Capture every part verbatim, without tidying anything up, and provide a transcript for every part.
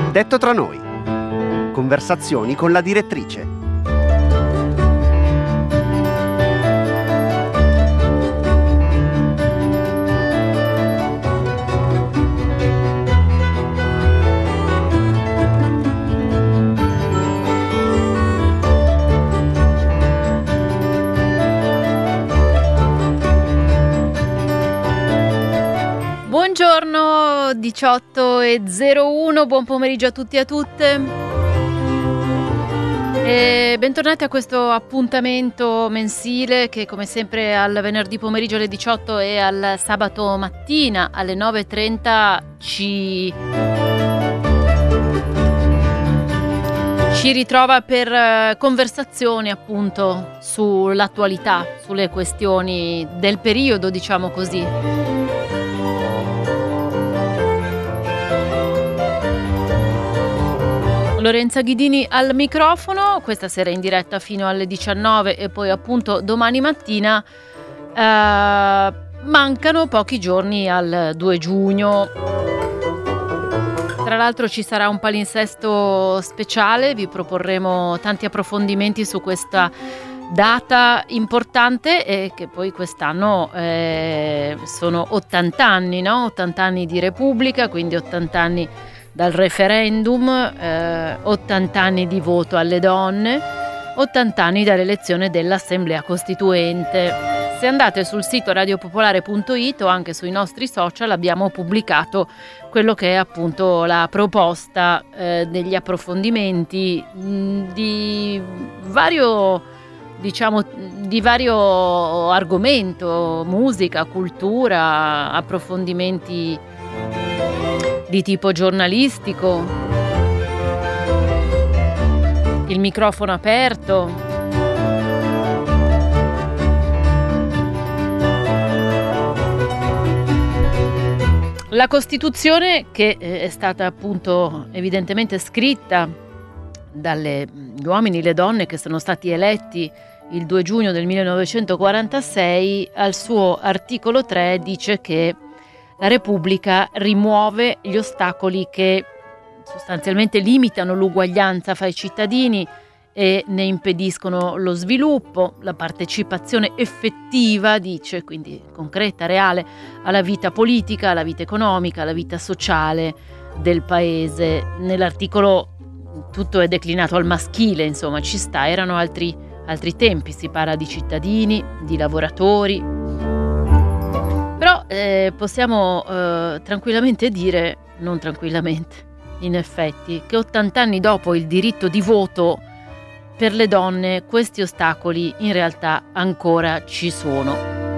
Detto tra noi. Conversazioni con la direttrice. Buongiorno, diciotto e zero uno, buon pomeriggio a tutti e a tutte e bentornati a questo appuntamento mensile che come sempre al venerdì pomeriggio alle diciotto e al sabato mattina alle nove e trenta ci... ci ritrova per conversazioni appunto sull'attualità, sulle questioni del periodo, diciamo così. Lorenza Ghidini al microfono, questa sera in diretta fino alle diciannove e poi appunto domani mattina. Eh, mancano pochi giorni al due giugno. Tra l'altro ci sarà un palinsesto speciale, vi proporremo tanti approfondimenti su questa data importante e che poi quest'anno eh, sono ottanta anni, no? ottanta anni di Repubblica, quindi ottanta anni dal referendum, eh, ottanta anni di voto alle donne, ottanta anni dall'elezione dell'Assemblea Costituente. Se andate sul sito radiopopolare punto it o anche sui nostri social abbiamo pubblicato quello che è appunto la proposta eh, degli approfondimenti mh, di vario, diciamo, di vario argomento, musica, cultura, approfondimenti di tipo giornalistico, il microfono aperto. La Costituzione, che è stata appunto evidentemente scritta dagli uomini e le donne che sono stati eletti il due giugno del millenovecentoquarantasei, al suo articolo tre dice che la Repubblica rimuove gli ostacoli che sostanzialmente limitano l'uguaglianza fra i cittadini e ne impediscono lo sviluppo, la partecipazione effettiva, dice, quindi concreta, reale, alla vita politica, alla vita economica, alla vita sociale del paese. Nell'articolo tutto è declinato al maschile, insomma, ci sta, erano altri, altri tempi, si parla di cittadini, di lavoratori. Però eh, possiamo eh, tranquillamente dire, non tranquillamente, in effetti, che ottanta anni dopo il diritto di voto per le donne questi ostacoli in realtà ancora ci sono.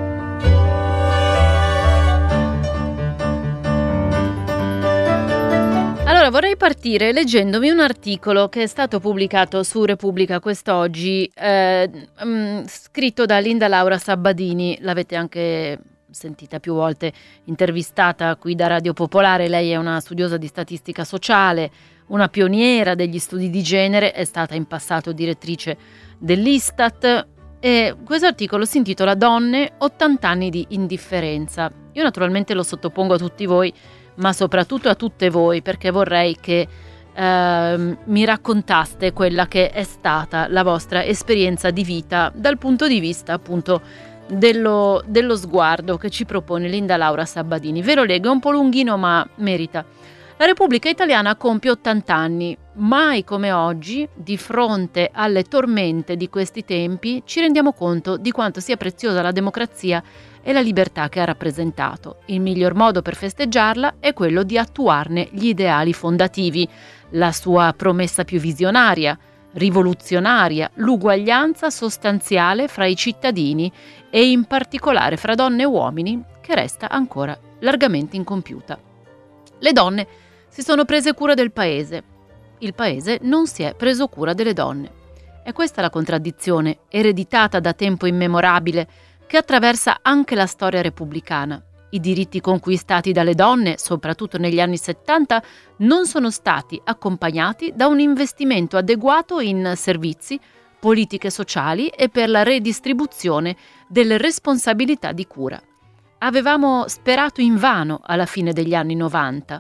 Allora vorrei partire leggendovi un articolo che è stato pubblicato su Repubblica quest'oggi, eh, mh, scritto da Linda Laura Sabbadini, l'avete anche sentita più volte intervistata qui da Radio Popolare. Lei è una studiosa di statistica sociale, una pioniera degli studi di genere, è stata in passato direttrice dell'Istat e questo articolo si intitola Donne, ottanta anni di indifferenza. Io naturalmente lo sottopongo a tutti voi, ma soprattutto a tutte voi, perché vorrei che eh, mi raccontaste quella che è stata la vostra esperienza di vita dal punto di vista appunto Dello, dello sguardo che ci propone Linda Laura Sabbadini. Ve lo leggo, è un po' lunghino ma merita. La Repubblica Italiana compie ottanta anni. Mai come oggi, di fronte alle tormente di questi tempi, ci rendiamo conto di quanto sia preziosa la democrazia e la libertà che ha rappresentato. Il miglior modo per festeggiarla è quello di attuarne gli ideali fondativi, la sua promessa più visionaria, rivoluzionaria, l'uguaglianza sostanziale fra i cittadini e in particolare fra donne e uomini, che resta ancora largamente incompiuta. Le donne si sono prese cura del paese, il paese non si è preso cura delle donne. È questa la contraddizione ereditata da tempo immemorabile che attraversa anche la storia repubblicana. I diritti conquistati dalle donne, soprattutto negli anni settanta, non sono stati accompagnati da un investimento adeguato in servizi, politiche sociali e per la redistribuzione delle responsabilità di cura. Avevamo sperato invano alla fine degli anni novanta.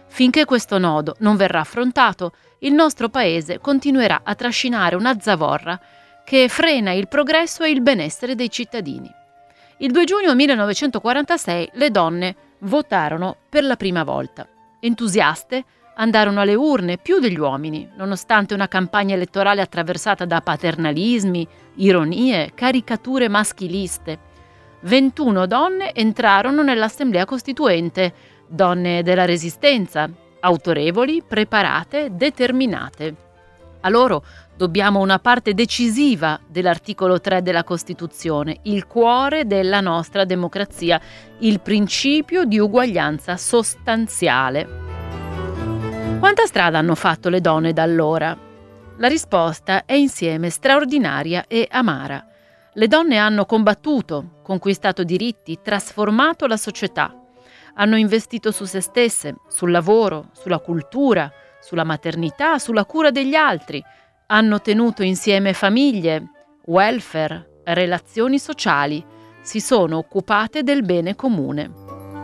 Finché questo nodo non verrà affrontato, il nostro paese continuerà a trascinare una zavorra che frena il progresso e il benessere dei cittadini. Il due giugno millenovecentoquarantasei le donne votarono per la prima volta. Entusiaste, andarono alle urne più degli uomini, nonostante una campagna elettorale attraversata da paternalismi, ironie, caricature maschiliste. ventuno donne entrarono nell'Assemblea Costituente, donne della Resistenza, autorevoli, preparate, determinate. A loro dobbiamo una parte decisiva dell'articolo tre della Costituzione, il cuore della nostra democrazia, il principio di uguaglianza sostanziale. Quanta strada hanno fatto le donne da allora? La risposta è insieme straordinaria e amara. Le donne hanno combattuto, conquistato diritti, trasformato la società. Hanno investito su se stesse, sul lavoro, sulla cultura, sulla maternità, sulla cura degli altri. Hanno tenuto insieme famiglie, welfare, relazioni sociali. Si sono occupate del bene comune.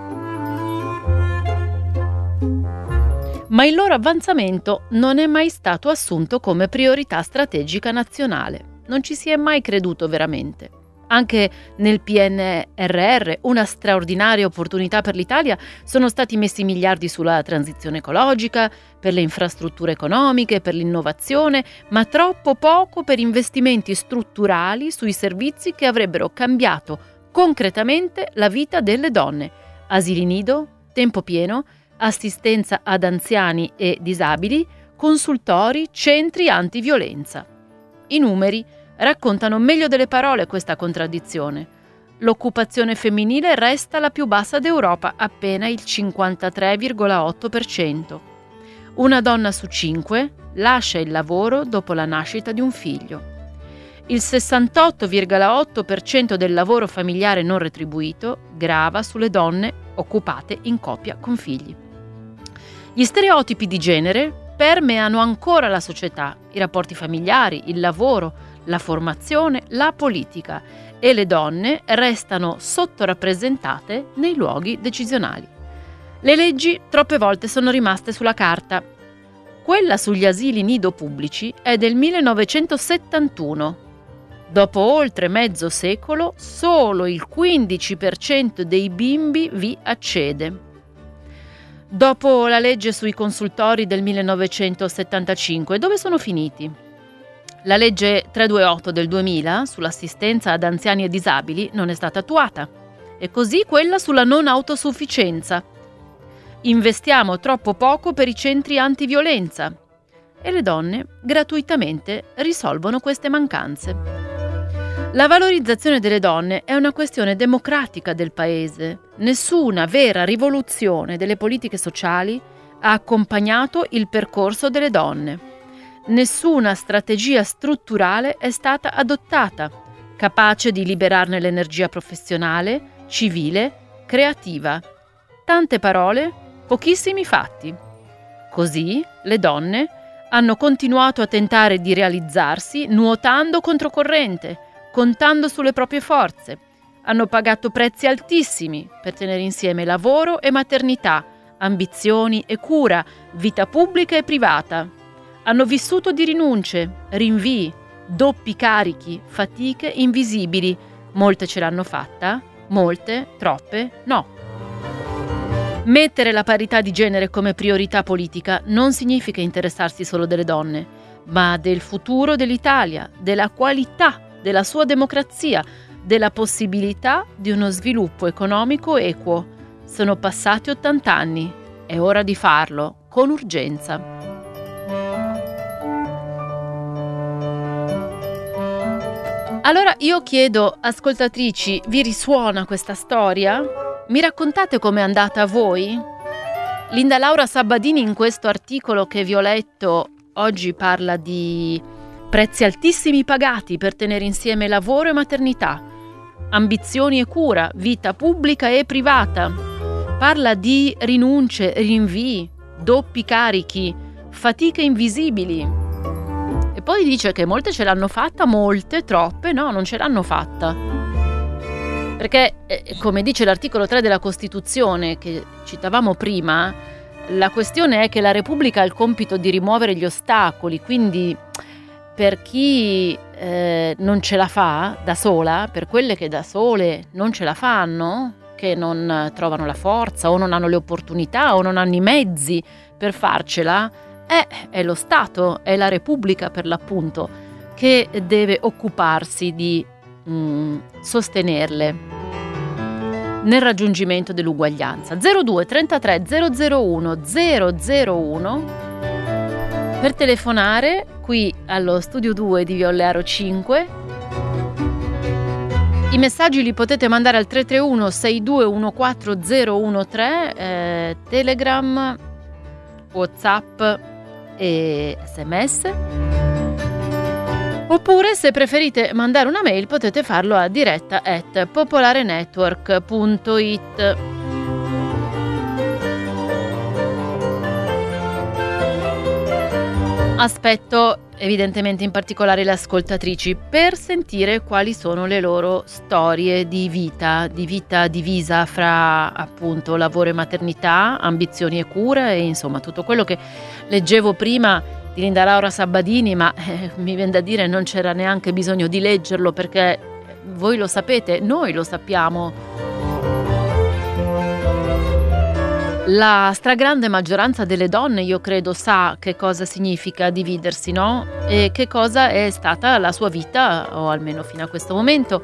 Ma il loro avanzamento non è mai stato assunto come priorità strategica nazionale. Non ci si è mai creduto veramente. Anche nel P N R R, una straordinaria opportunità per l'Italia, sono stati messi miliardi sulla transizione ecologica, per le infrastrutture economiche, per l'innovazione, ma troppo poco per investimenti strutturali sui servizi che avrebbero cambiato concretamente la vita delle donne. Asili nido, tempo pieno, assistenza ad anziani e disabili, consultori, centri antiviolenza. I numeri raccontano meglio delle parole questa contraddizione. L'occupazione femminile resta la più bassa d'Europa, appena il cinquantatré virgola otto per cento. Una donna su cinque lascia il lavoro dopo la nascita di un figlio. Il sessantotto virgola otto per cento del lavoro familiare non retribuito grava sulle donne occupate in coppia con figli. Gli stereotipi di genere permeano ancora la società, i rapporti familiari, il lavoro, la formazione, la politica, e le donne restano sottorappresentate nei luoghi decisionali. Le leggi troppe volte sono rimaste sulla carta. Quella sugli asili nido pubblici è del millenovecentosettantuno. Dopo oltre mezzo secolo, solo il quindici per cento dei bimbi vi accede. Dopo la legge sui consultori del millenovecentosettantacinque, dove sono finiti? La legge trecentoventotto del duemila sull'assistenza ad anziani e disabili non è stata attuata, e così quella sulla non autosufficienza. Investiamo troppo poco per i centri antiviolenza e le donne gratuitamente risolvono queste mancanze. La valorizzazione delle donne è una questione democratica del Paese. Nessuna vera rivoluzione delle politiche sociali ha accompagnato il percorso delle donne. Nessuna strategia strutturale è stata adottata, capace di liberarne l'energia professionale, civile, creativa. Tante parole, pochissimi fatti. Così le donne hanno continuato a tentare di realizzarsi nuotando controcorrente, contando sulle proprie forze. Hanno pagato prezzi altissimi per tenere insieme lavoro e maternità, ambizioni e cura, vita pubblica e privata. Hanno vissuto di rinunce, rinvii, doppi carichi, fatiche invisibili. Molte ce l'hanno fatta, molte, troppe, no. Mettere la parità di genere come priorità politica non significa interessarsi solo delle donne, ma del futuro dell'Italia, della qualità della sua democrazia, della possibilità di uno sviluppo economico equo. Sono passati ottanta anni, è ora di farlo, con urgenza. Allora io chiedo, ascoltatrici, vi risuona questa storia? Mi raccontate com'è andata a voi? Linda Laura Sabbadini in questo articolo che vi ho letto oggi parla di prezzi altissimi pagati per tenere insieme lavoro e maternità, ambizioni e cura, vita pubblica e privata. Parla di rinunce, rinvii, doppi carichi, fatiche invisibili. E poi dice che molte ce l'hanno fatta, molte, troppe, no, non ce l'hanno fatta. Perché, eh, come dice l'articolo tre della Costituzione che citavamo prima, la questione è che la Repubblica ha il compito di rimuovere gli ostacoli, quindi per chi eh, non ce la fa da sola, per quelle che da sole non ce la fanno, che non trovano la forza o non hanno le opportunità o non hanno i mezzi per farcela, è, è lo Stato, è la Repubblica per l'appunto che deve occuparsi di mh, sostenerle nel raggiungimento dell'uguaglianza. zero due trentatré zero zero uno zero zero uno per telefonare qui allo studio due di Via Olearo cinque. I messaggi li potete mandare al tre tre uno sei due uno quattro zero uno tre, eh, Telegram, WhatsApp e sms. Oppure, se preferite mandare una mail, potete farlo a diretta at popolarenetwork punto it. Aspetto evidentemente in particolare le ascoltatrici per sentire quali sono le loro storie di vita, di vita divisa fra appunto lavoro e maternità, ambizioni e cura e insomma tutto quello che leggevo prima di Linda Laura Sabbadini, ma eh, mi viene da dire non c'era neanche bisogno di leggerlo perché voi lo sapete, noi lo sappiamo. La stragrande maggioranza delle donne, io credo, sa che cosa significa dividersi, no? E che cosa è stata la sua vita, o almeno fino a questo momento.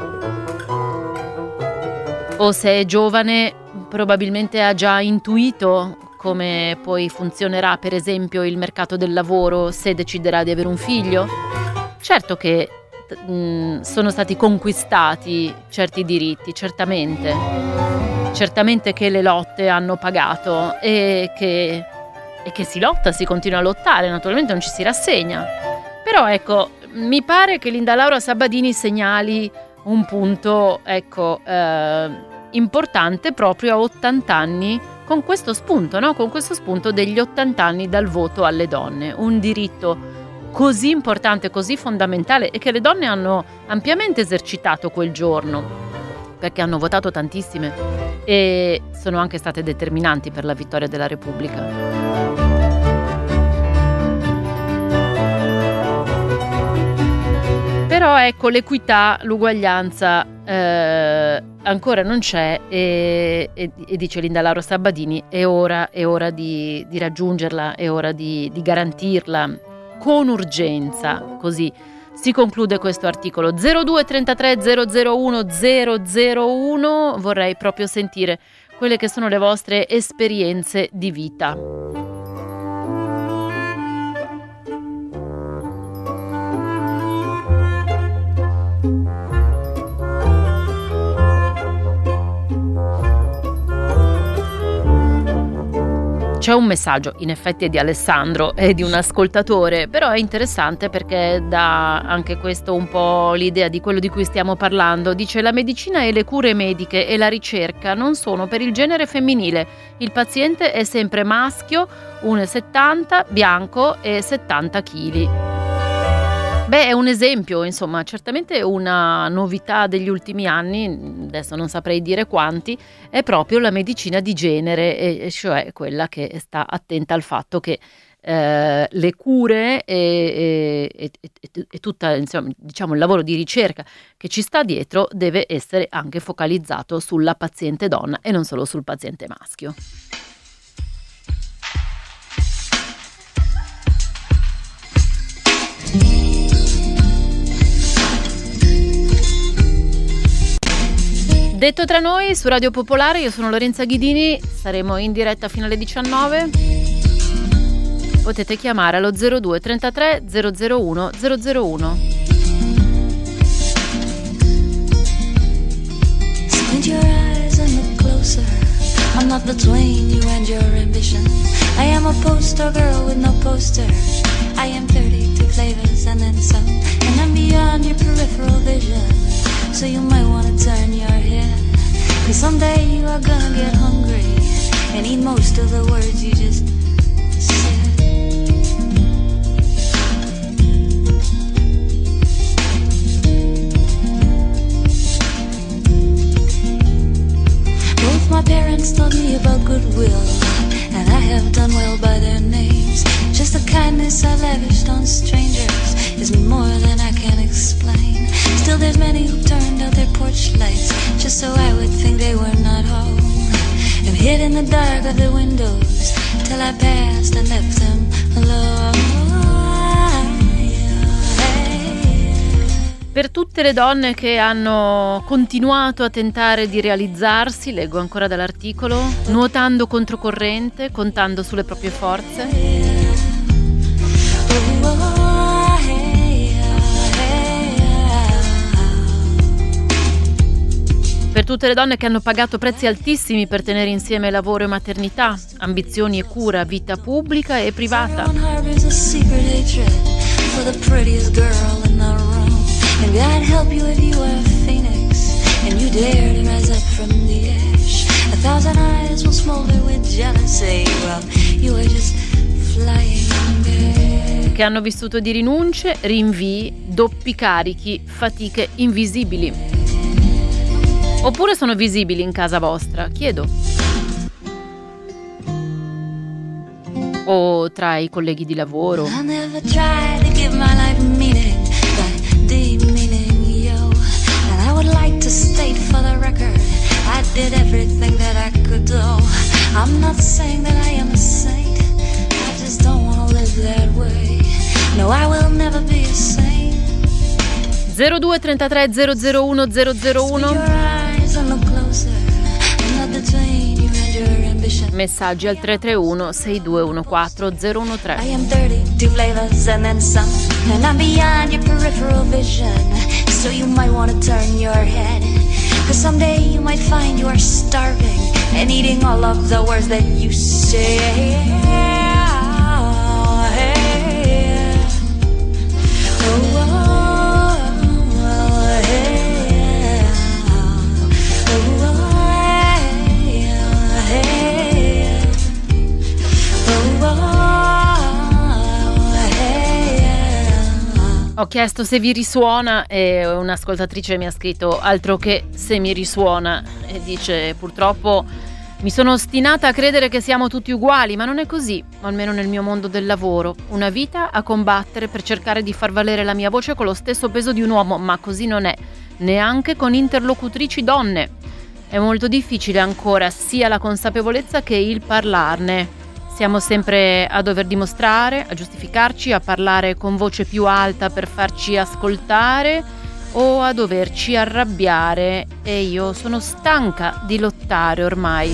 O se è giovane, probabilmente ha già intuito come poi funzionerà, per esempio, il mercato del lavoro se deciderà di avere un figlio. Certo che mh, sono stati conquistati certi diritti, certamente. Certamente che le lotte hanno pagato e che, e che si lotta, si continua a lottare, naturalmente non ci si rassegna. Però ecco, mi pare che Linda Laura Sabbadini segnali un punto ecco, eh, importante proprio a ottanta anni con questo spunto, no? Con questo spunto degli ottanta anni dal voto alle donne, un diritto così importante, così fondamentale e che le donne hanno ampiamente esercitato quel giorno, perché hanno votato tantissime e sono anche state determinanti per la vittoria della Repubblica. Però ecco, l'equità, l'uguaglianza eh, ancora non c'è e, e, e dice Linda Laura Sabbadini, è ora, è ora di, di raggiungerla, è ora di, di garantirla con urgenza, così si conclude questo articolo. Zero due trentatré zero zero uno zero zero uno, vorrei proprio sentire quelle che sono le vostre esperienze di vita. C'è un messaggio, in effetti è di Alessandro, è di un ascoltatore, però è interessante perché dà anche questo un po' l'idea di quello di cui stiamo parlando. Dice: la medicina e le cure mediche e la ricerca non sono per il genere femminile. Il paziente è sempre maschio, uno virgola settanta, bianco e settanta chili. Beh, è un esempio, insomma, certamente una novità degli ultimi anni, adesso non saprei dire quanti, è proprio la medicina di genere, e cioè quella che sta attenta al fatto che eh, le cure e, e, e, e tutta, insomma, diciamo, il lavoro di ricerca che ci sta dietro deve essere anche focalizzato sulla paziente donna e non solo sul paziente maschio. Detto tra noi su Radio Popolare, io sono Lorenza Ghidini, saremo in diretta fino alle diciannove. Potete chiamare allo zero due trentatré zero zero uno zero zero uno. Squint your eyes and look closer. I'm not between you and your ambition. I am a poster girl with no poster. I am thirty-two flavors and then some. And I'm beyond your peripheral vision. So you might want to turn your head, cause someday you are gonna get hungry and eat most of the words you just said. Both my parents taught me about goodwill, and I I lavished on strangers is more than I can explain. Still there's many who turned out their porch lights just so I would think they were not home, and hid in the dark of the windows till I passed and left them alone. Per tutte le donne che hanno continuato a tentare di realizzarsi, leggo ancora dall'articolo, nuotando controcorrente, contando sulle proprie forze. Per tutte le donne che hanno pagato prezzi altissimi per tenere insieme lavoro e maternità, ambizioni e cura, vita pubblica e privata. And God help you if you are a phoenix and you dare to rise up from the ash. A thousand eyes will smolder with jealousy while you are just flying back. Che hanno vissuto di rinunce, rinvii, doppi carichi, fatiche invisibili. Oppure sono visibili in casa vostra, chiedo. O tra i colleghi di lavoro. I never tried to give my life meaning. To state for the record, I did everything that I could do. I'm not saying that I am a saint, I just don't want to live that way. No, I will never be a saint. zero due trentatré zero zero uno zero zero uno. Messaggi al tre tre uno sei due uno quattro zero uno tre. I am thirty, two flavors and then some, and I'm beyond your peripheral vision. So you might want to turn your head, cause someday you might find you are starving and eating all of the words that you say. Ho chiesto se vi risuona e un'ascoltatrice mi ha scritto altro che se mi risuona e dice purtroppo mi sono ostinata a credere che siamo tutti uguali, ma non è così, almeno nel mio mondo del lavoro. Una vita a combattere per cercare di far valere la mia voce con lo stesso peso di un uomo, ma così non è, neanche con interlocutrici donne. È molto difficile ancora sia la consapevolezza che il parlarne. Siamo sempre a dover dimostrare, a giustificarci, a parlare con voce più alta per farci ascoltare o a doverci arrabbiare, e io sono stanca di lottare ormai.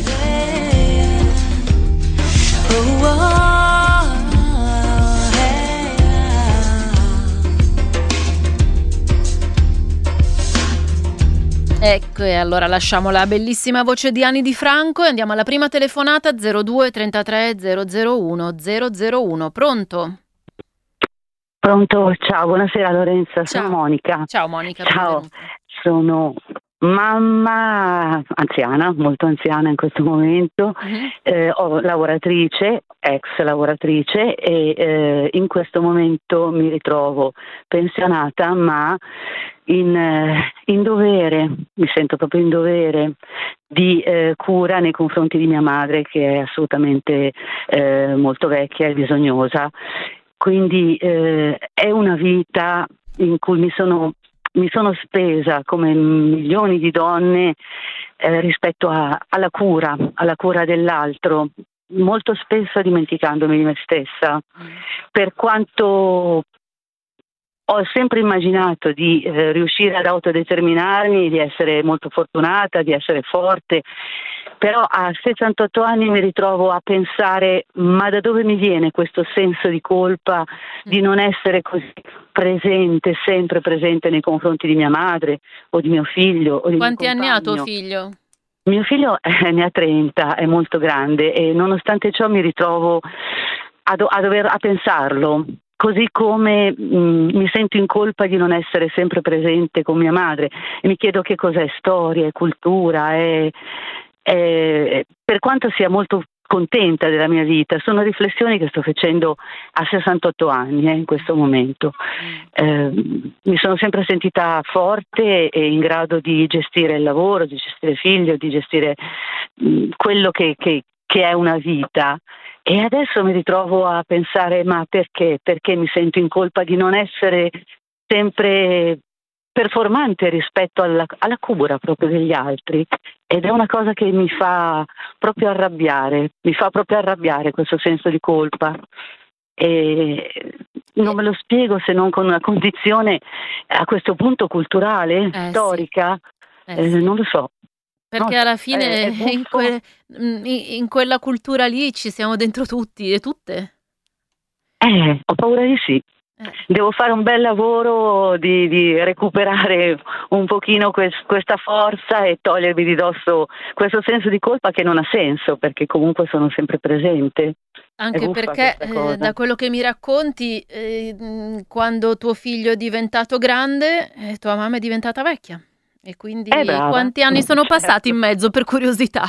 Ecco, e allora lasciamo la bellissima voce di Ani Di Franco e andiamo alla prima telefonata. Zero due trentatré zero zero uno zero zero uno. Pronto? Pronto, ciao, buonasera Lorenza, Ciao. sono Monica. Ciao Monica, Ciao, benvenuta. sono mamma anziana, molto anziana in questo momento, Mhm. eh, ho lavoratrice, ex lavoratrice e eh, in questo momento mi ritrovo pensionata ma in, eh, in dovere, mi sento proprio in dovere di eh, cura nei confronti di mia madre che è assolutamente eh, molto vecchia e bisognosa. Quindi eh, è una vita in cui mi sono, mi sono spesa come milioni di donne eh, rispetto a, alla cura, alla cura dell'altro, molto spesso dimenticandomi di me stessa. Per quanto ho sempre immaginato di eh, riuscire ad autodeterminarmi, di essere molto fortunata, di essere forte, però a sessantotto anni mi ritrovo a pensare: ma da dove mi viene questo senso di colpa di non essere così presente, sempre presente nei confronti di mia madre o di mio figlio o di Quanti mio anni ha tuo compagno? figlio? Mio figlio eh, ne ha trenta, è molto grande e nonostante ciò mi ritrovo a, do- a dover a pensarlo. Così come mh, mi sento in colpa di non essere sempre presente con mia madre e mi chiedo che cos'è storia, è cultura, è, è, per quanto sia molto contenta della mia vita, sono riflessioni che sto facendo a sessantotto anni eh, in questo momento. Eh, mi sono sempre sentita forte e in grado di gestire il lavoro, di gestire il figlio, di gestire mh, quello che, che, che è una vita, e E adesso mi ritrovo a pensare, ma perché? Perché mi sento in colpa di non essere sempre performante rispetto alla, alla cura proprio degli altri, ed è una cosa che mi fa proprio arrabbiare, mi fa proprio arrabbiare questo senso di colpa. E non me lo spiego se non con una condizione a questo punto culturale, Eh sì, storica, eh eh, sì. non lo so. Perché No, alla è, fine è in, buffo. que- in- in quella cultura lì ci siamo dentro tutti e tutte. Eh, ho paura di sì. Eh, Devo fare un bel lavoro di, di recuperare un pochino quest- questa forza e togliermi di dosso questo senso di colpa che non ha senso, perché comunque sono sempre presente. È Anche buffa perché questa eh, cosa. da quello che mi racconti, eh, mh, quando tuo figlio è diventato grande, eh, tua mamma è diventata vecchia. E È quindi brava, quanti anni sono passati in certo. mezzo, per curiosità?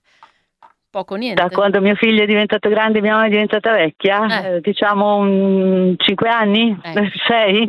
Poco Da niente. quando mio figlio è diventato grande e mia mamma è diventata vecchia, Eh, eh, diciamo un cinque anni, ecco. sei?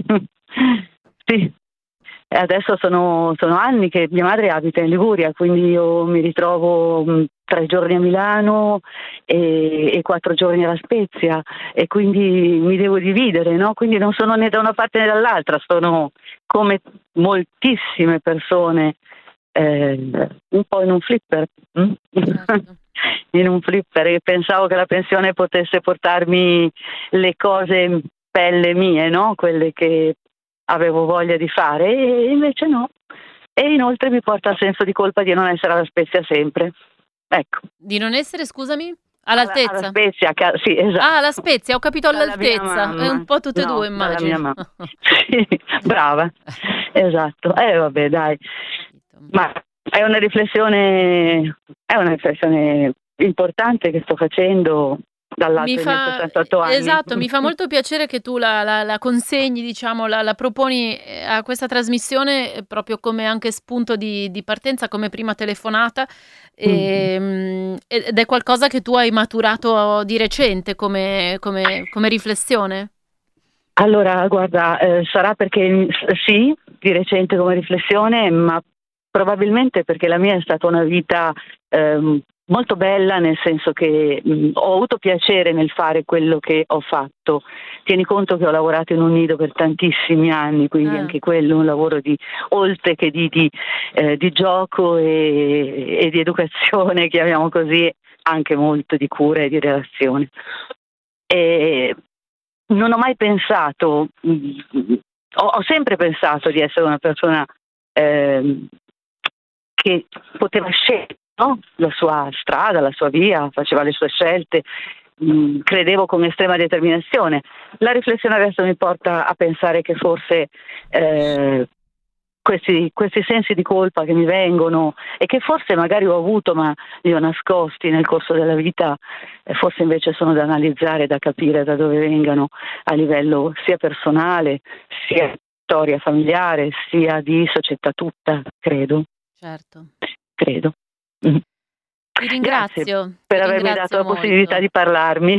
Sì. E adesso sono, sono anni che mia madre abita in Liguria, quindi io mi ritrovo mh, tre giorni a Milano e, e quattro giorni alla Spezia, e quindi mi devo dividere, no? Quindi non sono né da una parte né dall'altra, sono come moltissime persone, eh, un po' in un flipper. hm? Certo. In un flipper, e pensavo che la pensione potesse portarmi le cose pelle mie, no? Quelle che avevo voglia di fare, e invece no. E inoltre mi porta al senso di colpa di non essere alla Spezia sempre. Ecco, Di non essere, scusami, alla, alla all'altezza? Spezia, ca- sì, esatto. Ah, la Spezia, ho capito Dalla mia all'altezza. È un mamma, po' tutte e due, no, dalla mia immagino. mamma. Sì, brava, esatto. Eh vabbè, dai, ma è una riflessione, è una riflessione importante che sto facendo Mi dall'alto dei miei fa, sessantotto anni. esatto, mi fa molto piacere che tu la, la- la consegni, diciamo, la, la proponi eh, a questa trasmissione eh, proprio come anche spunto di, di partenza, come prima telefonata, e, mm, ed è qualcosa che tu hai maturato di recente come, come- come riflessione? Allora, guarda, eh, sarà perché s- sì, di recente come riflessione, ma probabilmente perché la mia è stata una vita ehm, molto bella, nel senso che mh, ho avuto piacere nel fare quello che ho fatto. Tieni conto che ho lavorato in un nido per tantissimi anni, quindi Ah, anche quello è un lavoro di, oltre che di, di, eh, di gioco e, e di educazione, chiamiamo così, anche molto di cura e di relazione. E non ho mai pensato, mh, ho, ho sempre pensato di essere una persona ehm, che poteva scegliere, no? La sua strada, la sua via, faceva le sue scelte, mh, credevo con estrema determinazione. La riflessione adesso mi porta a pensare che forse eh, questi, questi sensi di colpa che mi vengono e che forse magari ho avuto ma li ho nascosti nel corso della vita, eh, forse invece sono da analizzare, da capire da dove vengano, a livello sia personale, sia di storia familiare, sia di società tutta, credo, certo. credo. Mm. Ti ringrazio, Grazie per ti avermi ringrazio dato la possibilità molto. di parlarmi.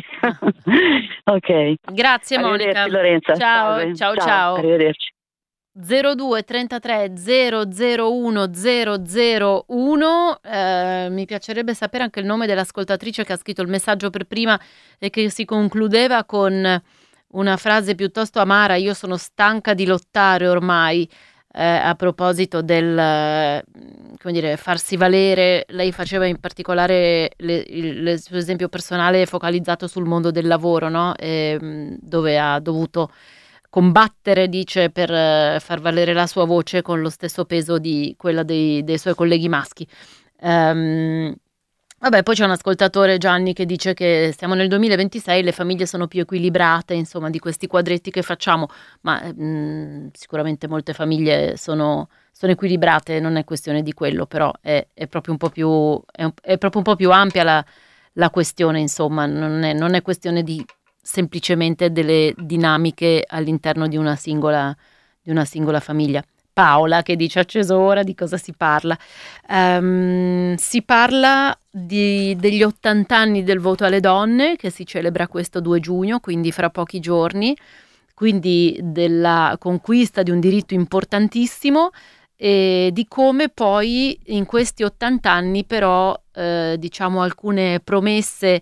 Ok, Grazie Monica. arrivederci Lorenza, Ciao, salve, ciao, ciao, ciao. arrivederci. zero due trentatré zero zero uno zero zero uno. Eh, mi piacerebbe sapere anche il nome dell'ascoltatrice che ha scritto il messaggio per prima e che si concludeva con una frase piuttosto amara: io sono stanca di lottare ormai, eh, a proposito del eh, come dire, farsi valere. Lei faceva in particolare le- il, il suo esempio personale focalizzato sul mondo del lavoro, no? E, mh, dove ha dovuto combattere, dice, per eh, far valere la sua voce con lo stesso peso di quella dei, dei suoi colleghi maschi. Ehm, vabbè, poi c'è un ascoltatore, Gianni, che dice che siamo nel duemilaventisei, le famiglie sono più equilibrate, insomma, di questi quadretti che facciamo, ma mh, sicuramente molte famiglie sono, sono equilibrate, non è questione di quello, però è, è proprio un po' più, è un- è proprio un po' più ampia la, la questione, insomma, non è, non è questione di semplicemente delle dinamiche all'interno di una singola, di una singola famiglia. Paola che dice: acceso ora, di cosa si parla? Ehm, si parla di- degli ottanta anni del voto alle donne, che si celebra questo due giugno, quindi fra pochi giorni, quindi della conquista di un diritto importantissimo, e di come poi in questi ottanta anni però eh, diciamo alcune promesse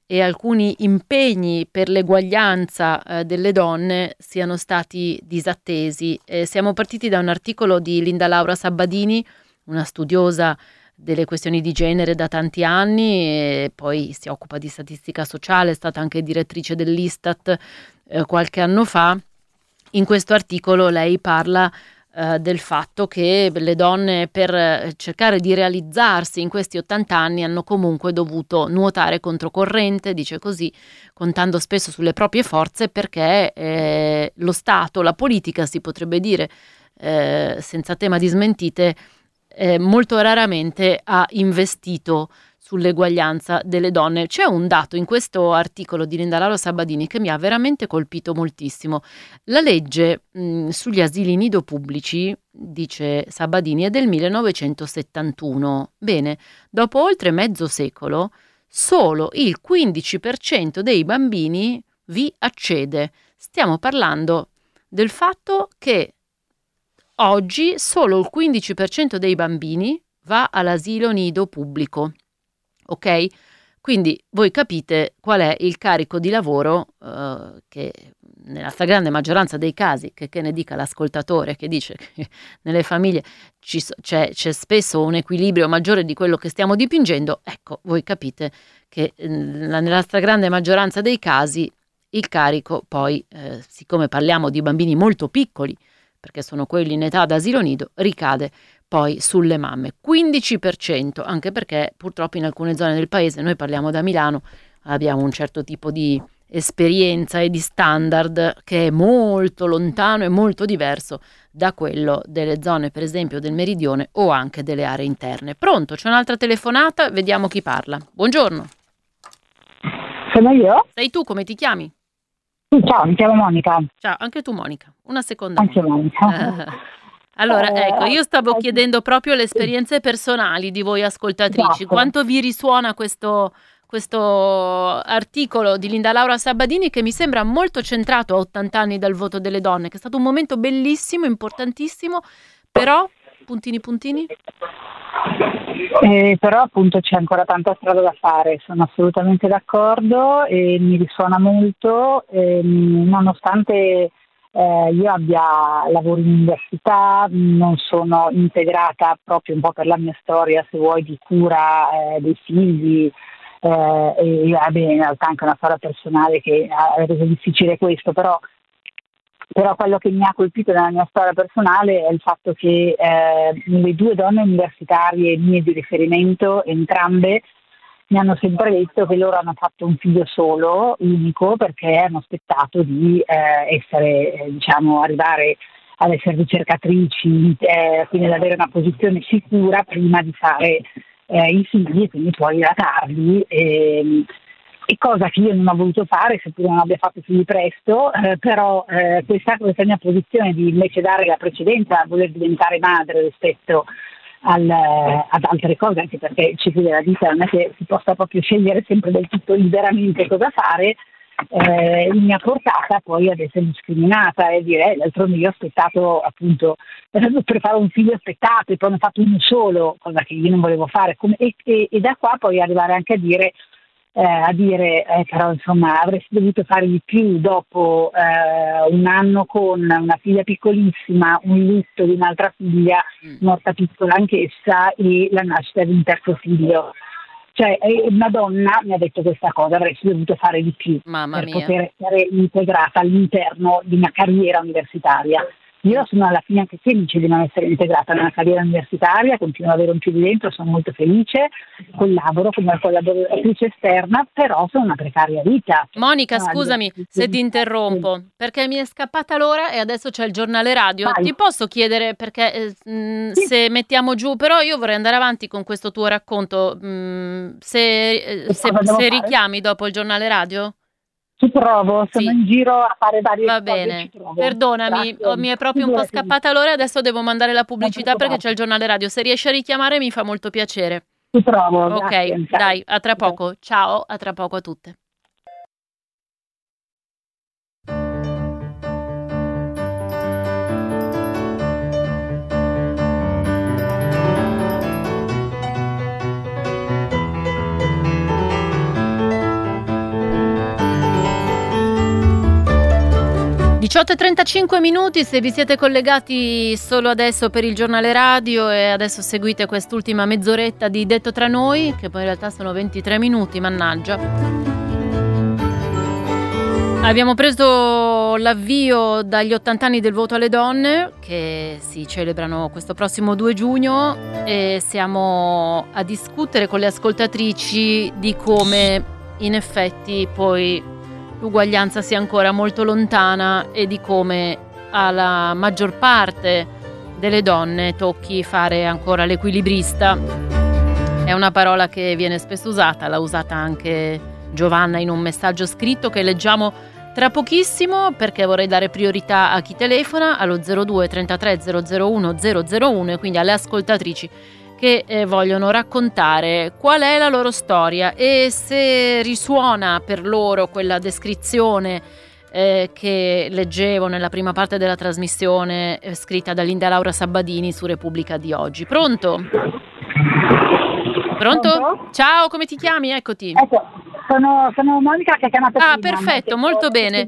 e alcuni impegni per l'eguaglianza eh, delle donne siano stati disattesi. Eh, siamo partiti da un articolo di Linda Laura Sabbadini, una studiosa delle questioni di genere da tanti anni, e poi si occupa di statistica sociale, è stata anche direttrice dell'Istat eh, qualche anno fa. In questo articolo lei parla eh, del fatto che le donne, per cercare di realizzarsi in questi ottanta anni, hanno comunque dovuto nuotare controcorrente, dice così, contando spesso sulle proprie forze, perché eh, lo Stato, la politica, si potrebbe dire, eh, senza tema di smentite, eh, molto raramente ha investito sull'eguaglianza delle donne. C'è un dato in questo articolo di Linda Laura Sabbadini che mi ha veramente colpito moltissimo. La legge mh, sugli asili nido pubblici, dice Sabbadini, è del millenovecentosettantuno. Bene, dopo oltre mezzo secolo, solo il quindici per cento dei bambini vi accede. Stiamo parlando del fatto che oggi solo il quindici per cento dei bambini va all'asilo nido pubblico. Ok? Quindi voi capite qual è il carico di lavoro eh, che nella stragrande maggioranza dei casi, che, che ne dica l'ascoltatore che dice che nelle famiglie ci, c'è, c'è spesso un equilibrio maggiore di quello che stiamo dipingendo. Ecco, voi capite che eh, nella stragrande maggioranza dei casi il carico poi, eh, siccome parliamo di bambini molto piccoli, perché sono quelli in età d'asilo nido, ricade poi sulle mamme. quindici per cento, anche perché purtroppo in alcune zone del paese, noi parliamo da Milano, abbiamo un certo tipo di esperienza e di standard che è molto lontano e molto diverso da quello delle zone, per esempio, del meridione o anche delle aree interne. Pronto? C'è un'altra telefonata? Vediamo chi parla. Buongiorno. Sono io? Sei tu, come ti chiami? Ciao, mi chiamo Monica. Ciao, anche tu Monica. Una seconda. Anche Monica. Monica. Allora, ecco, io stavo chiedendo proprio le esperienze personali di voi ascoltatrici. Esatto. Quanto vi risuona questo, questo articolo di Linda Laura Sabbadini, che mi sembra molto centrato a ottanta anni dal voto delle donne, che è stato un momento bellissimo, importantissimo, però, puntini puntini? Eh, però appunto c'è ancora tanta strada da fare, sono assolutamente d'accordo e mi risuona molto, ehm, nonostante eh, io abbia lavoro in università, non sono integrata proprio un po' per la mia storia, se vuoi, di cura eh, dei figli, eh, e vabbè, in realtà anche una storia personale che ha reso difficile questo, però Però quello che mi ha colpito nella mia storia personale è il fatto che eh, le due donne universitarie mie di riferimento, entrambe, mi hanno sempre detto che loro hanno fatto un figlio solo, unico, perché hanno aspettato di eh, essere, eh, diciamo, arrivare ad essere ricercatrici, eh, quindi ad avere una posizione sicura prima di fare eh, i figli e quindi poi datarli. E, E cosa che io non ho voluto fare, seppure non abbia fatto figli presto, eh, però eh, questa, questa mia posizione di invece dare la precedenza a voler diventare madre rispetto al, ad altre cose, anche perché il ciclo della vita non è che si possa proprio scegliere sempre del tutto liberamente cosa fare, eh, mi ha portata poi ad essere discriminata e dire, eh, d'altronde io ho aspettato appunto per fare un figlio aspettato e poi ne ho fatto uno solo, cosa che io non volevo fare, Come, e, e, e da qua poi arrivare anche a dire Eh, a dire eh, però insomma avresti dovuto fare di più dopo eh, un anno con una figlia piccolissima, un lutto di un'altra figlia mm. morta piccola anch'essa e la nascita di un terzo figlio. Cioè eh, una donna mi ha detto questa cosa, avresti dovuto fare di più Mamma per mia. poter essere integrata all'interno di una carriera universitaria. Io sono alla fine anche felice di non essere integrata nella carriera universitaria, continuo ad avere un piede dentro, sono molto felice, collaboro come collaboratrice esterna, però sono una precaria vita. Monica, Sono scusami alla- se ti interrompo, perché mi è scappata l'ora e adesso c'è il giornale radio. Vai. Ti posso chiedere, perché eh, mh, Sì. se mettiamo giù, però io vorrei andare avanti con questo tuo racconto, mh, se, eh, Che se, cosa devo se fare? richiami dopo il giornale radio? Ci provo, sono Sì. in giro a fare varie Va cose, bene, ci provo. perdonami, Grazie. oh, mi è proprio un po' Figurati. scappata l'ora e adesso devo mandare la pubblicità Non perché preoccupare. c'è il giornale radio. Se riesci a richiamare mi fa molto piacere. Ci provo, Ok, grazie. dai, a tra poco. Ciao, a tra poco a tutte. diciotto e trentacinque minuti, se vi siete collegati solo adesso per il giornale radio e adesso seguite quest'ultima mezz'oretta di Detto tra noi, che poi in realtà sono ventitré minuti, mannaggia. Abbiamo preso l'avvio dagli ottanta anni del voto alle donne, che si celebrano questo prossimo due giugno, e siamo a discutere con le ascoltatrici di come in effetti poi l'uguaglianza sia ancora molto lontana e di come alla maggior parte delle donne tocchi fare ancora l'equilibrista. È una parola che viene spesso usata, l'ha usata anche Giovanna in un messaggio scritto che leggiamo tra pochissimo, perché vorrei dare priorità a chi telefona allo zero due trentatré zero zero uno zero zero uno e quindi alle ascoltatrici che eh, vogliono raccontare qual è la loro storia e se risuona per loro quella descrizione eh, che leggevo nella prima parte della trasmissione eh, scritta da Linda Laura Sabbadini su Repubblica di oggi. Pronto? Pronto? Pronto? Ciao, come ti chiami? Eccoti. Ecco. Sono, sono Monica che ha chiamato Ah, prima, perfetto, molto bene.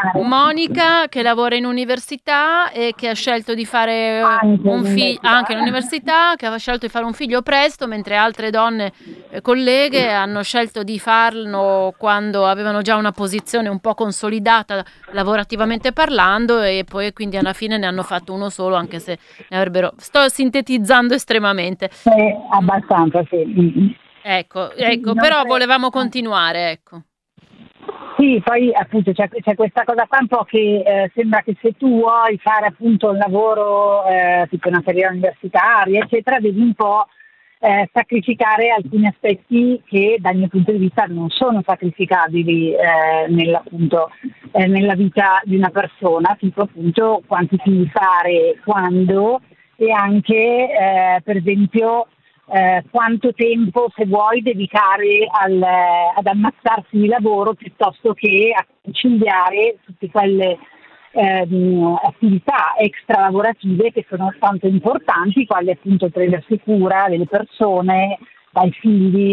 Monica che lavora in università e che ha scelto di fare anche un figlio anche in università, che aveva scelto di fare un figlio presto, mentre altre donne eh, colleghe hanno scelto di farlo quando avevano già una posizione un po' consolidata lavorativamente parlando e poi quindi alla fine ne hanno fatto uno solo, anche se ne avrebbero... Sto sintetizzando estremamente. Sì, abbastanza, sì. Ecco, ecco, però volevamo continuare, ecco. Sì, poi appunto c'è, c'è questa cosa qua un po' che eh, sembra che se tu vuoi fare appunto un lavoro eh, tipo una carriera universitaria, eccetera, devi un po' eh, sacrificare alcuni aspetti che dal mio punto di vista non sono sacrificabili eh, nella, appunto, eh, nella vita di una persona, tipo appunto quanti figli fare, quando e anche eh, per esempio Eh, quanto tempo, se vuoi, dedicare al, ad ammazzarsi di lavoro piuttosto che a conciliare tutte quelle eh, attività extra lavorative che sono tanto importanti, quali appunto prendersi cura delle persone, dai figli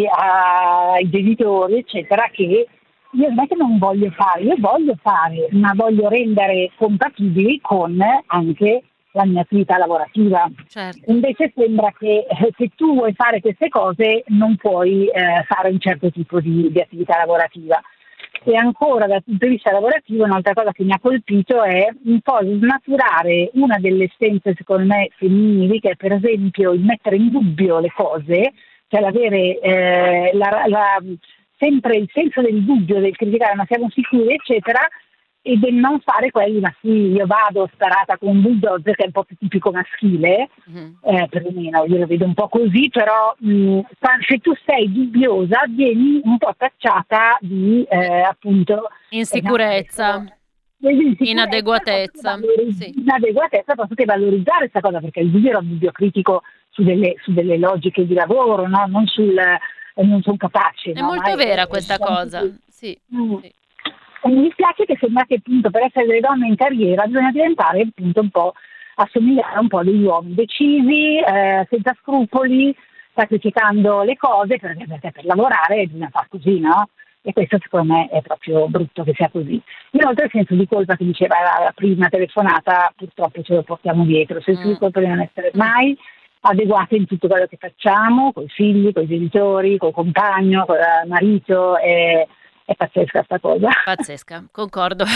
ai genitori, eccetera, che io non è che non voglio fare, io voglio fare, ma voglio rendere compatibili con anche la mia attività lavorativa. Certo. Invece sembra che eh, se tu vuoi fare queste cose non puoi eh, fare un certo tipo di, di attività lavorativa. E ancora dal punto di vista lavorativo un'altra cosa che mi ha colpito è un po' snaturare una delle essenze secondo me femminili, che è per esempio il mettere in dubbio le cose, cioè l'avere eh, la, la, sempre il senso del dubbio, del criticare ma siamo sicuri eccetera, e del non fare quelli, ma sì, io vado sparata con un bulldozer che è un po' più tipico maschile, mm-hmm. eh, perlomeno io lo vedo un po' così, però mh, se tu sei dubbiosa vieni un po' tacciata di eh, appunto insicurezza, eh, inadeguatezza, sì. inadeguatezza, posso che valorizzare questa cosa, perché il dubbio era un dubbio critico su delle, su delle logiche di lavoro, no? Non sul eh, non sono capace. È no? molto ma vera è, questa è, cosa, sì. Mm. sì. E mi dispiace che sembra che appunto per essere delle donne in carriera bisogna diventare appunto un po' assomigliare un po' degli uomini decisi, eh, senza scrupoli, sacrificando le cose perché, perché per lavorare bisogna far così, no? E questo secondo me è proprio brutto che sia così. Inoltre il senso di colpa che diceva la prima telefonata purtroppo ce lo portiamo dietro, il senso mm. di colpa di non essere mai adeguate in tutto quello che facciamo, con i figli, con i genitori, col compagno, con il marito e è pazzesca sta cosa. Pazzesca, concordo.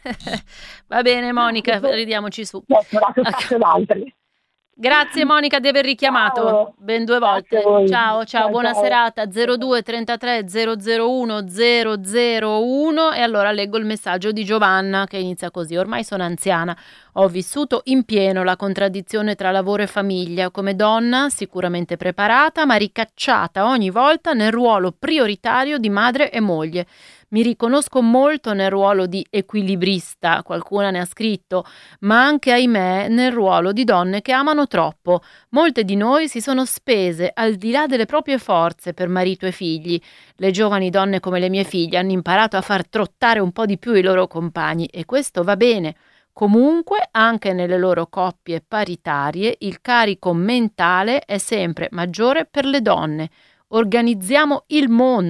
Va bene Monica, ridiamoci su. Okay. Grazie Monica di aver richiamato ciao. Ben due volte. Ciao, ciao, ciao, buona ciao. serata. zero due trentatré zero zero uno zero zero uno. E allora leggo il messaggio di Giovanna che inizia così: ormai sono anziana, ho vissuto in pieno la contraddizione tra lavoro e famiglia, come donna sicuramente preparata ma ricacciata ogni volta nel ruolo prioritario di madre e moglie. Mi riconosco molto nel ruolo di equilibrista, qualcuna ne ha scritto, ma anche, ahimè, nel ruolo di donne che amano troppo. Molte di noi si sono spese al di là delle proprie forze per marito e figli. Le giovani donne come le mie figlie hanno imparato a far trottare un po' di più i loro compagni e questo va bene. Comunque, anche nelle loro coppie paritarie, il carico mentale è sempre maggiore per le donne. Organizziamo il mondo.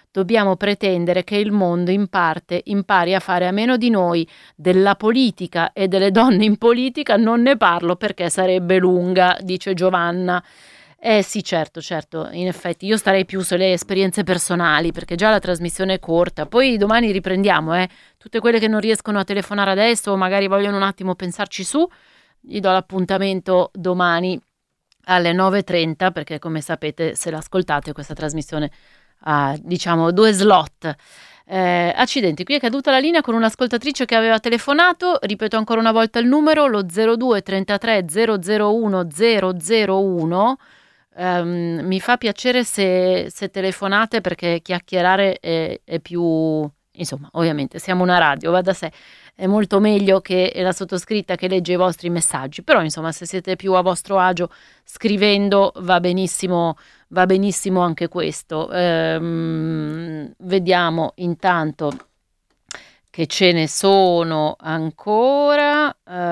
dobbiamo pretendere che il mondo in parte impari a fare a meno di noi. Della politica e delle donne in politica non ne parlo perché sarebbe lunga, dice Giovanna. Eh sì, certo, certo, in effetti io starei più sulle esperienze personali perché già la trasmissione è corta, poi domani riprendiamo, eh. Tutte quelle che non riescono a telefonare adesso o magari vogliono un attimo pensarci su, gli do l'appuntamento domani alle nove e trenta perché come sapete se l'ascoltate questa trasmissione ha diciamo due slot. Eh, accidenti, qui è caduta la linea con un'ascoltatrice che aveva telefonato, ripeto ancora una volta il numero, lo zero due trentatré zero zero uno zero zero uno. Um, mi fa piacere se, se telefonate perché chiacchierare è, è più, insomma, ovviamente siamo una radio, va da sé, è molto meglio che la sottoscritta che legge i vostri messaggi, però insomma se siete più a vostro agio scrivendo va benissimo, va benissimo anche questo. Um, vediamo intanto che ce ne sono ancora.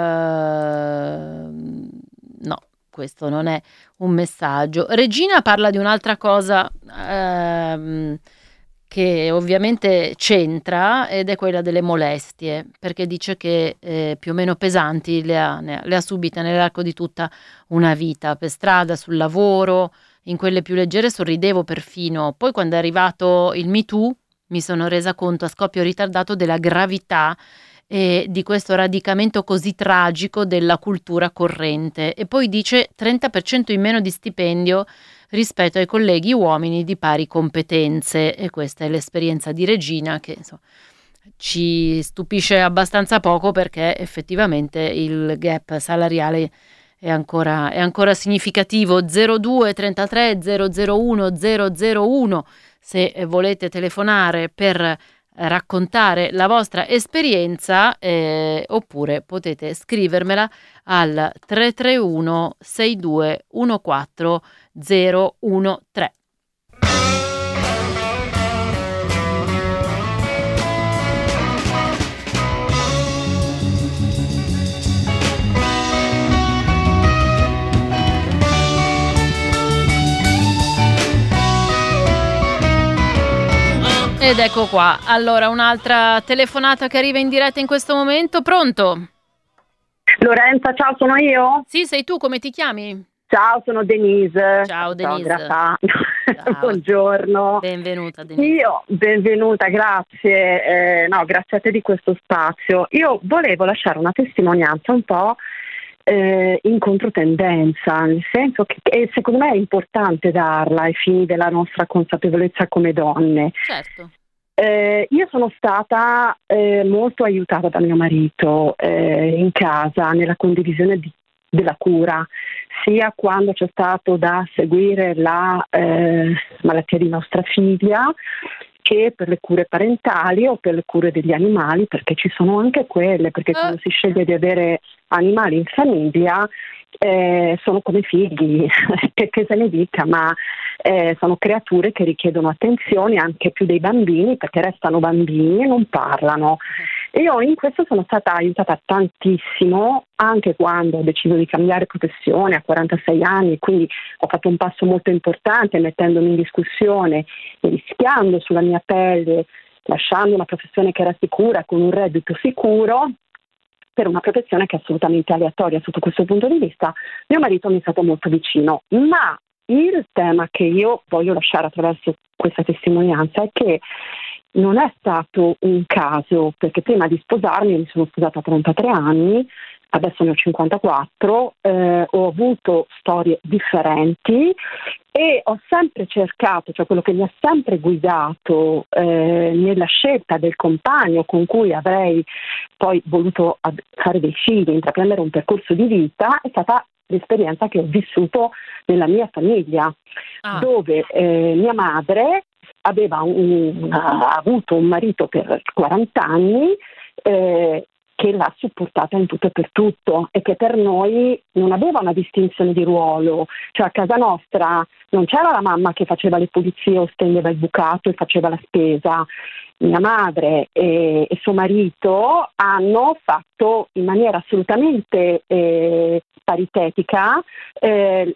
Uh, no, questo non è un messaggio. Regina parla di un'altra cosa ehm, che ovviamente c'entra ed è quella delle molestie, perché dice che eh, più o meno pesanti le ha, ne ha, le ha subite nell'arco di tutta una vita, per strada, sul lavoro, in quelle più leggere sorridevo perfino. Poi quando è arrivato il Me Too mi sono resa conto a scoppio ritardato della gravità e di questo radicamento così tragico della cultura corrente. E poi dice trenta per cento in meno di stipendio rispetto ai colleghi uomini di pari competenze, e questa è l'esperienza di Regina che insomma, ci stupisce abbastanza poco perché effettivamente il gap salariale è ancora, è ancora significativo. Zero due trentatré zero zero uno zero zero uno se volete telefonare per raccontare la vostra esperienza eh, oppure potete scrivermela al tre tre uno sei due uno quattro zero uno tre. Ed ecco qua, allora un'altra telefonata che arriva in diretta in questo momento, pronto? Lorenza, ciao, sono io? Sì, sei tu, come ti chiami? Ciao, sono Denise. Ciao Denise. Ciao. Buongiorno. Benvenuta Denise. Io, benvenuta, grazie. Eh, no, grazie a te di questo spazio. Io volevo lasciare una testimonianza un po' eh, in controtendenza, nel senso che eh, secondo me è importante darla ai fini della nostra consapevolezza come donne. Certo. Eh, io sono stata eh, molto aiutata da mio marito eh, in casa nella condivisione di, della cura, sia quando c'è stato da seguire la eh, malattia di nostra figlia, che per le cure parentali o per le cure degli animali, perché ci sono anche quelle, perché eh. quando si sceglie di avere animali in famiglia eh, sono come figli, che, che se ne dica, ma eh, sono creature che richiedono attenzioni anche più dei bambini, perché restano bambini e non parlano. E io in questo sono stata aiutata tantissimo, anche quando ho deciso di cambiare professione a quarantasei anni, quindi ho fatto un passo molto importante mettendomi in discussione e rischiando sulla mia pelle, lasciando una professione che era sicura, con un reddito sicuro, per una professione che è assolutamente aleatoria sotto questo punto di vista. Mio marito mi è stato molto vicino, ma il tema che io voglio lasciare attraverso questa testimonianza è che non è stato un caso, perché prima di sposarmi, mi sono sposata a trentatré anni, adesso ne ho cinquantaquattro, eh, ho avuto storie differenti e ho sempre cercato, cioè quello che mi ha sempre guidato eh, nella scelta del compagno con cui avrei poi voluto ad- fare dei figli, intraprendere un percorso di vita, è stata l'esperienza che ho vissuto nella mia famiglia, ah. dove eh, mia madre aveva un, ha avuto un marito per quaranta anni eh, che l'ha supportata in tutto e per tutto, e che per noi non aveva una distinzione di ruolo, cioè a casa nostra non c'era la mamma che faceva le pulizie o stendeva il bucato e faceva la spesa. Mia madre e, e suo marito hanno fatto in maniera assolutamente eh, paritetica, eh,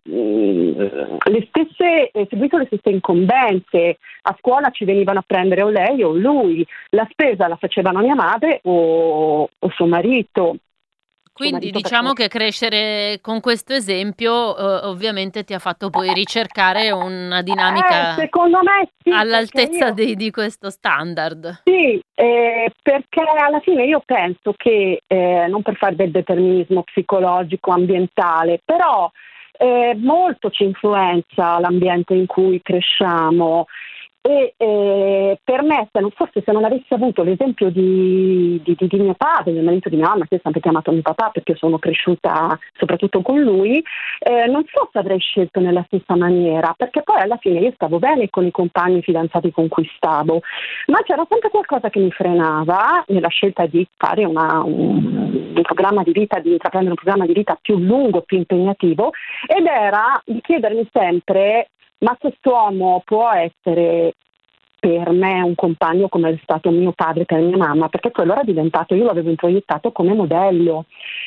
le stesse, eh, seguito le stesse incombenze. A scuola ci venivano a prendere o lei o lui, la spesa la facevano mia madre o, o suo marito. Quindi diciamo che crescere con questo esempio eh, ovviamente ti ha fatto poi ricercare una dinamica eh, secondo me sì, all'altezza io... di, di questo standard. Sì, eh, perché alla fine io penso che, eh, non per fare del determinismo psicologico, ambientale, però eh, molto ci influenza l'ambiente in cui cresciamo. E eh, per me, forse se non avessi avuto l'esempio di, di, di, di mio padre, del marito di mia mamma, che ho sempre chiamato mio papà perché sono cresciuta soprattutto con lui, eh, non so se avrei scelto nella stessa maniera, perché poi alla fine io stavo bene con i compagni fidanzati con cui stavo, ma c'era sempre qualcosa che mi frenava nella scelta di fare una, un, un programma di vita, di intraprendere un programma di vita più lungo, più impegnativo, ed era di chiedermi sempre: ma quest'uomo può essere per me un compagno come è stato mio padre per mia mamma? Perché quello era diventato, io l'avevo introiettato come modello.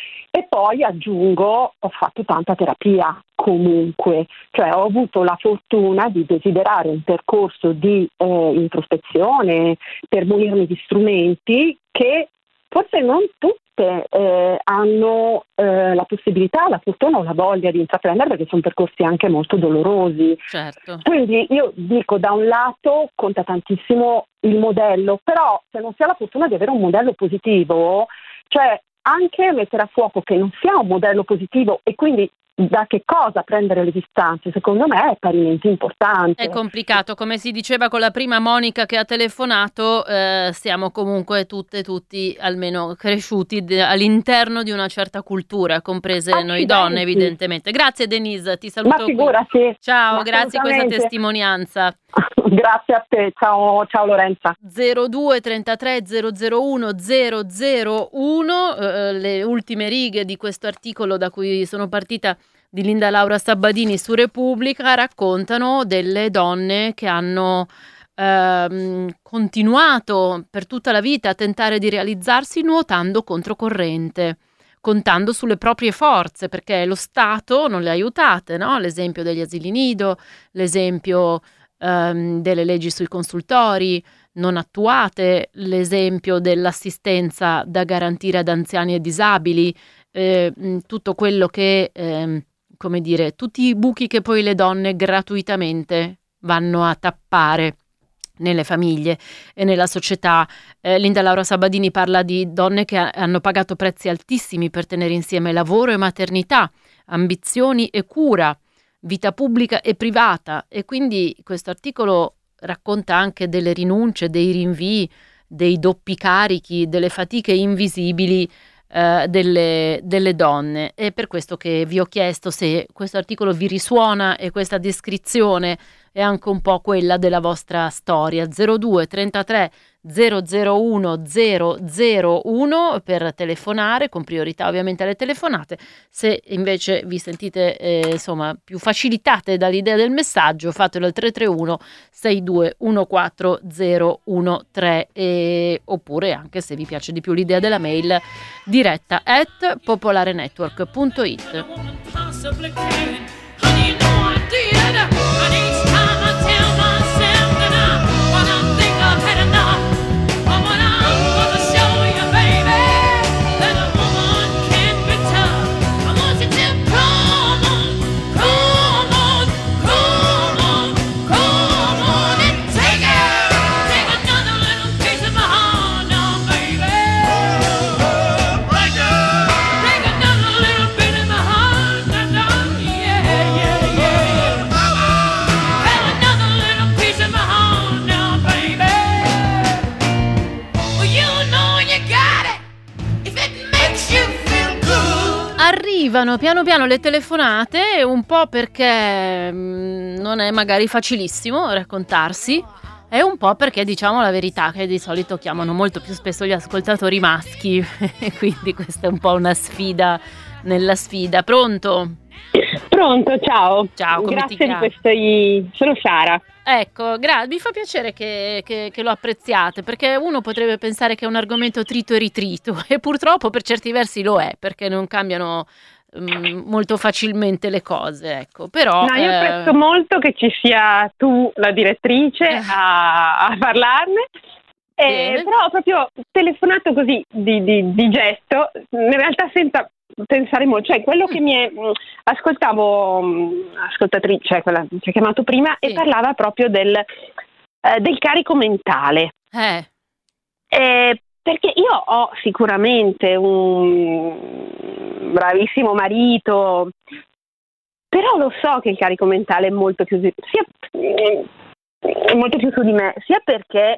E poi aggiungo, ho fatto tanta terapia comunque, cioè ho avuto la fortuna di desiderare un percorso di eh, introspezione per munirmi di strumenti che forse non tutte eh, hanno eh, la possibilità, la fortuna o la voglia di intraprendere, perché sono percorsi anche molto dolorosi. Certo. Quindi io dico, da un lato conta tantissimo il modello, però se non si ha la fortuna di avere un modello positivo, cioè anche mettere a fuoco che non sia un modello positivo e quindi da che cosa prendere le distanze, secondo me è parimenti importante. È complicato, come si diceva con la prima Monica che ha telefonato, eh, siamo comunque tutte tutti almeno cresciuti de- all'interno di una certa cultura, comprese Accidenti. Noi donne evidentemente. Grazie Denise, ti saluto. Ma figurati. Qui. Ciao, Ma grazie di questa testimonianza. Grazie a te, ciao, ciao Lorenza. zero due trentatré zero zero uno zero zero uno, eh, le ultime righe di questo articolo da cui sono partita, di Linda Laura Sabbadini su Repubblica, raccontano delle donne che hanno ehm, continuato per tutta la vita a tentare di realizzarsi nuotando controcorrente, contando sulle proprie forze, perché lo Stato non le ha aiutate, no? L'esempio degli asili nido, l'esempio ehm, delle leggi sui consultori non attuate, l'esempio dell'assistenza da garantire ad anziani e disabili, eh, tutto quello che, eh, come dire, tutti i buchi che poi le donne gratuitamente vanno a tappare nelle famiglie e nella società. Eh, Linda Laura Sabbadini parla di donne che ha- hanno pagato prezzi altissimi per tenere insieme lavoro e maternità, ambizioni e cura, vita pubblica e privata, e quindi questo articolo racconta anche delle rinunce, dei rinvii, dei doppi carichi, delle fatiche invisibili eh, delle, delle donne. È per questo che vi ho chiesto se questo articolo vi risuona e questa descrizione è anche un po' quella della vostra storia. zero due trentatré zero zero uno zero zero uno per telefonare, con priorità ovviamente alle telefonate. Se invece vi sentite eh, insomma più facilitate dall'idea del messaggio, fatelo al tre tre uno sei due uno quattro zero uno tre, e, oppure anche, se vi piace di più l'idea della mail, diretta at popolarenetwork punto it. Arrivano piano piano le telefonate, un po' perché mh, non è magari facilissimo raccontarsi, e un po' perché, diciamo la verità, che di solito chiamano molto più spesso gli ascoltatori maschi, e quindi questa è un po' una sfida nella sfida. Pronto? Pronto, ciao. Ciao, come Grazie ti chiami? di questo. Sono Sara. Ecco, gra- mi fa piacere che, che, che lo apprezziate, perché uno potrebbe pensare che è un argomento trito e ritrito, e purtroppo per certi versi lo è, perché non cambiano mh, molto facilmente le cose, ecco. Però No, io eh, apprezzo molto che ci sia tu, la direttrice, Eh. a, a parlarne. Eh, Bene. però ho proprio telefonato così di, di- di gesto, in realtà senza pensare molto. Cioè, quello che mi è. mh, Ascoltavo mh, ascoltatrice, cioè quella che ha chiamato prima, Sì. e parlava proprio del, eh, del carico mentale. eh, Eh, perché io ho sicuramente un bravissimo marito, però lo so che il carico mentale è molto più, sia, è molto più su di me, sia perché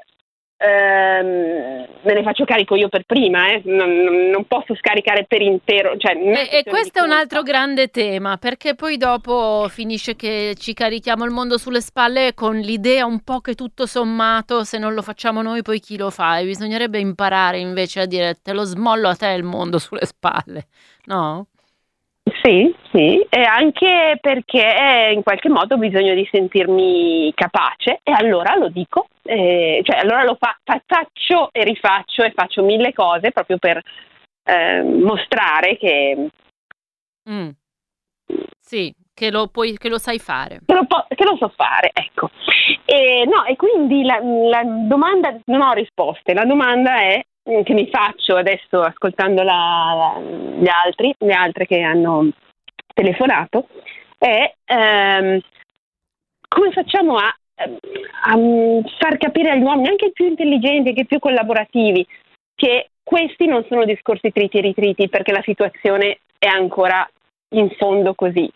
ehm, me ne faccio carico io per prima, eh. non, non- non posso scaricare per intero. Cioè, non è E, e questione questo è di un altro colpa. grande tema, perché poi dopo finisce che ci carichiamo il mondo sulle spalle con l'idea un po' che tutto sommato, se non lo facciamo noi, poi chi lo fa? E bisognerebbe imparare invece a dire te lo smollo a te il mondo sulle spalle, no? Sì, sì, e anche perché in qualche modo ho bisogno di sentirmi capace, e allora lo dico, eh, cioè allora lo fa- fa- faccio e rifaccio e faccio mille cose proprio per eh, mostrare che, Mm. Sì, che lo puoi, che lo sai fare. che, lo po- che lo so fare, ecco. E, no, e quindi la, la domanda, non ho risposte, la domanda è mm, che mi faccio adesso ascoltando la- la- gli altri, le altre che hanno telefonato, è ehm, come facciamo a, a far capire agli uomini, anche i più intelligenti, anche i più collaborativi, che questi non sono discorsi triti e ritriti, perché la situazione è ancora in fondo così.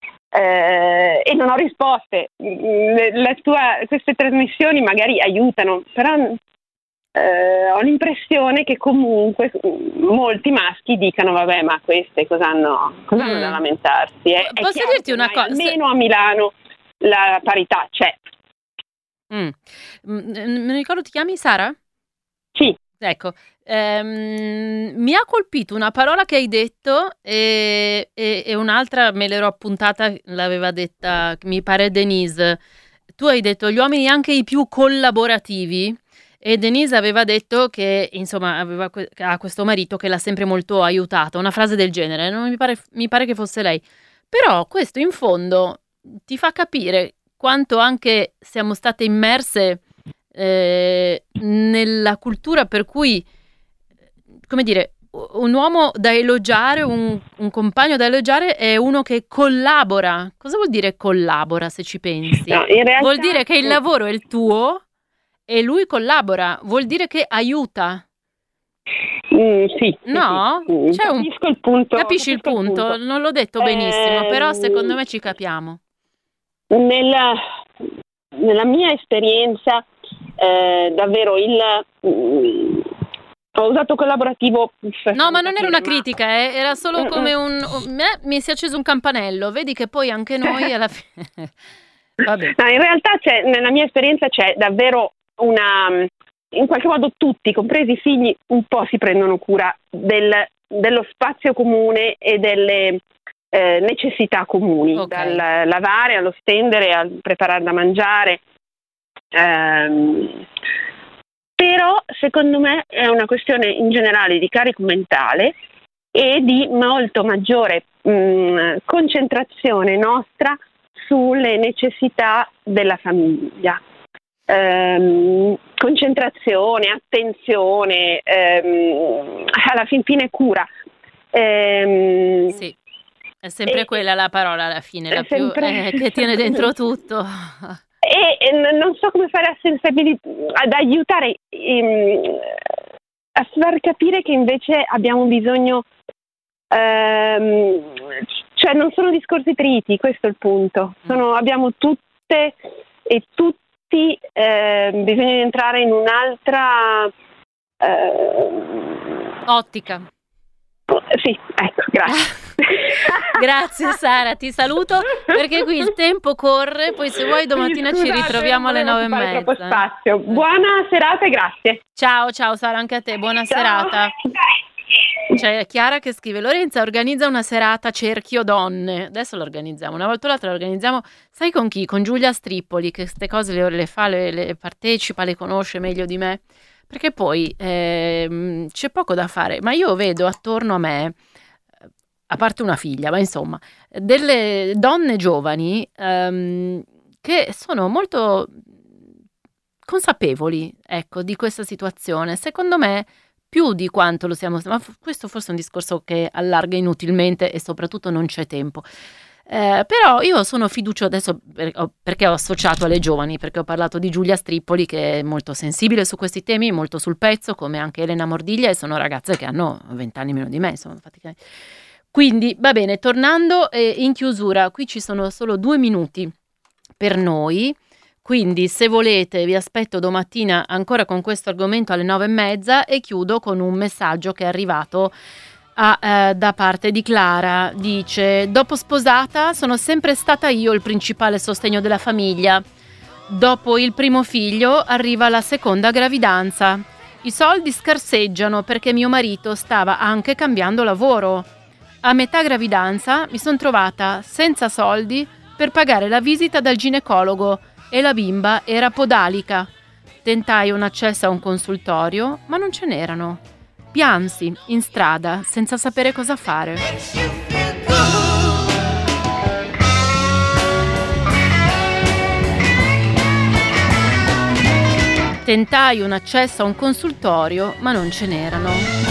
Eh, e non ho risposte. Le- la tua- queste trasmissioni magari aiutano, però eh, ho l'impressione che comunque mm, molti maschi dicano vabbè, ma queste cosa hanno, cosa hanno Mm. da lamentarsi? È, è Posso chiaro dirti che una ormai cosa? almeno a Milano la parità c'è. Mm. Mm, Me ne ricordo, ti chiami Sara? Sì. Ecco, ehm, mi ha colpito una parola che hai detto e, e- e un'altra me l'ero appuntata, l'aveva detta, mi pare Denise. Tu hai detto gli uomini anche i più collaborativi, e Denise aveva detto che insomma aveva que- ha questo marito che l'ha sempre molto aiutata, una frase del genere, non mi pare, mi pare che fosse lei. Però questo in fondo ti fa capire quanto anche siamo state immerse eh, nella cultura per cui, come dire, un uomo da elogiare, un, un compagno da elogiare è uno che collabora. Cosa vuol dire collabora, se ci pensi? No, in realtà, Vuol dire che il lavoro è il tuo e lui collabora, vuol dire che aiuta. Mm, sì, sì, No? sì. Mm, C'è un- capisco il punto. Capisci il capisco punto? Non l'ho detto benissimo, Ehm, però secondo me ci capiamo. Nella, nella mia esperienza, eh, davvero il mm, ho usato collaborativo. No, ma non era una ma- critica, eh, era solo Mm, come mm. un... un- eh, mi si è acceso un campanello, vedi che poi anche noi alla fine... Vabbè. No, in realtà c'è, nella mia esperienza c'è davvero una, in qualche modo tutti, compresi i figli, un po' si prendono cura del, dello spazio comune e delle eh, necessità comuni, Ok. dal lavare allo stendere, al preparare da mangiare. Ehm, però secondo me è una questione in generale di carico mentale e di molto maggiore mh, concentrazione nostra sulle necessità della famiglia. Ehm, concentrazione, attenzione, ehm, alla fin fine cura. Ehm, Sì, è sempre e- quella la parola alla fine, la è più, sempre- eh, che tiene dentro tutto. E, e n- non so come fare a sensibili- ad aiutare ehm, a far capire che invece abbiamo bisogno, ehm, cioè non sono discorsi triti, questo è il punto. Sono, abbiamo tutte e tutti ehm, bisogno di entrare in un'altra ehm, Ottica. sì, ecco, grazie. Grazie Sara, ti saluto perché qui il tempo corre, poi se vuoi domattina ci Scusate, ritroviamo alle non nove e volevo occupare mezza. troppo spazio. Buona serata e grazie. Ciao, ciao Sara, anche a te, buona Ciao. serata. C'è Chiara che scrive: Lorenza organizza una serata cerchio donne. Adesso l'organizziamo, una volta o l'altra l'organizziamo. Sai con chi? Con Giulia Strippoli, che queste cose le, le fa, le, le partecipa, le conosce meglio di me. Perché poi ehm, c'è poco da fare, ma io vedo attorno a me, a parte una figlia, ma insomma, delle donne giovani ehm, che sono molto consapevoli, ecco, di questa situazione. Secondo me più di quanto lo siamo, ma questo forse è un discorso che allarga inutilmente e soprattutto non c'è tempo. Eh, però io sono fiduciosa adesso per, perché ho associato alle giovani, perché ho parlato di Giulia Strippoli, che è molto sensibile su questi temi, molto sul pezzo, come anche Elena Mordiglia, e sono ragazze che hanno vent'anni meno di me, insomma, praticamente. Quindi va bene, tornando eh, in chiusura, qui ci sono solo due minuti per noi, quindi se volete vi aspetto domattina ancora con questo argomento alle nove e mezza, e chiudo con un messaggio che è arrivato a, eh, da parte di Clara. Dice: dopo sposata sono sempre stata io il principale sostegno della famiglia. Dopo il primo figlio arriva la seconda gravidanza. I soldi scarseggiano perché mio marito stava anche cambiando lavoro. A metà gravidanza mi sono trovata senza soldi per pagare la visita dal ginecologo e la bimba era podalica. Tentai un accesso a un consultorio, ma non ce n'erano. Piansi in strada senza sapere cosa fare. Tentai un accesso a un consultorio, ma non ce n'erano.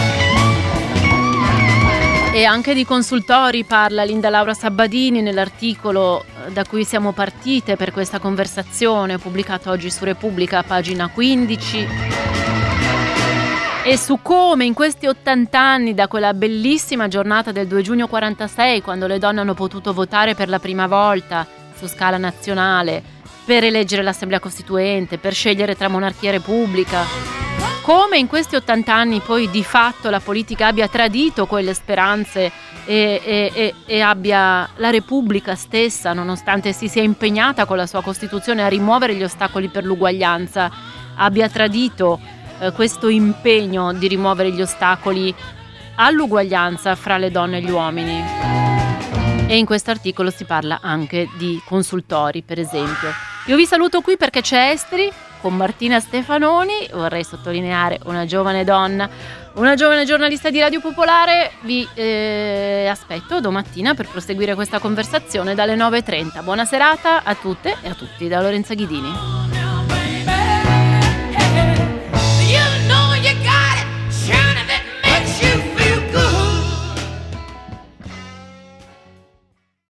E anche di consultori parla Linda Laura Sabbadini nell'articolo da cui siamo partite per questa conversazione, pubblicato oggi su Repubblica, pagina quindici. E su come in questi ottanta anni, da quella bellissima giornata del due giugno quarantasei, quando le donne hanno potuto votare per la prima volta su scala nazionale, per eleggere l'Assemblea Costituente, per scegliere tra monarchia e repubblica, come in questi ottanta anni poi di fatto la politica abbia tradito quelle speranze e, e, e, e abbia la Repubblica stessa, nonostante si sia impegnata con la sua Costituzione a rimuovere gli ostacoli per l'uguaglianza, abbia tradito eh, questo impegno di rimuovere gli ostacoli all'uguaglianza fra le donne e gli uomini. E in questo articolo si parla anche di consultori, per esempio. Io vi saluto qui perché c'è Esteri con Martina Stefanoni, vorrei sottolineare una giovane donna, una giovane giornalista di Radio Popolare. Vi eh, aspetto domattina per proseguire questa conversazione dalle nove e trenta. Buona serata a tutte e a tutti da Lorenza Ghidini.